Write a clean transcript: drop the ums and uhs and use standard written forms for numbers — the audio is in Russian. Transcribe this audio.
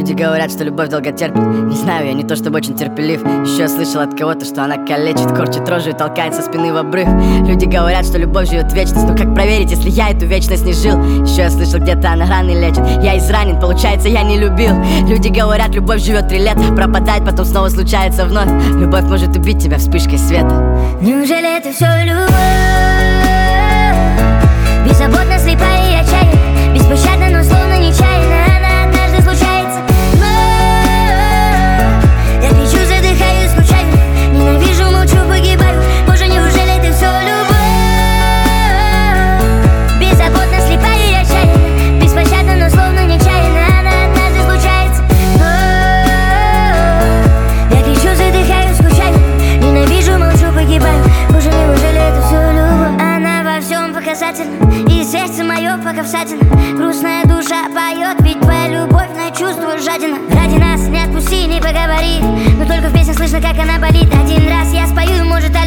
Люди говорят, что любовь долго терпит. Не знаю, я не то чтобы очень терпелив. Еще я слышал от кого-то, что она калечит, корчит рожу и толкает со спины в обрыв. Люди говорят, что любовь живет вечность. Но как проверить, если я эту вечность не жил? Еще я слышал, где-то она раны лечит. Я изранен, получается, я не любил. Люди говорят, любовь живет 3 лета, пропадает, потом снова случается вновь. Любовь может убить тебя вспышкой света. Неужели это все любовь? Беззаботно, слепая и отчаянна, беспощадна, но словно нечаянно. Она однажды случается, но я кричу, задыхаюсь, скучаю, ненавижу, молчу, погибаю. Боже, неужели это все любовь? Беззаботно, слепая и отчаянна, беспощадна, но словно нечаянно. Она однажды случается, но я кричу, задыхаюсь, скучаю, ненавижу, молчу, погибаю. Боже, неужели это все любовь? Она во всем показательна, и сердце мое пока всадина. Грустная душа поет, ведь твоя любовь на чувство жадина. Ради нас не отпусти, не поговори, но только в песнях слышно, как она болит. Один раз я спою, и может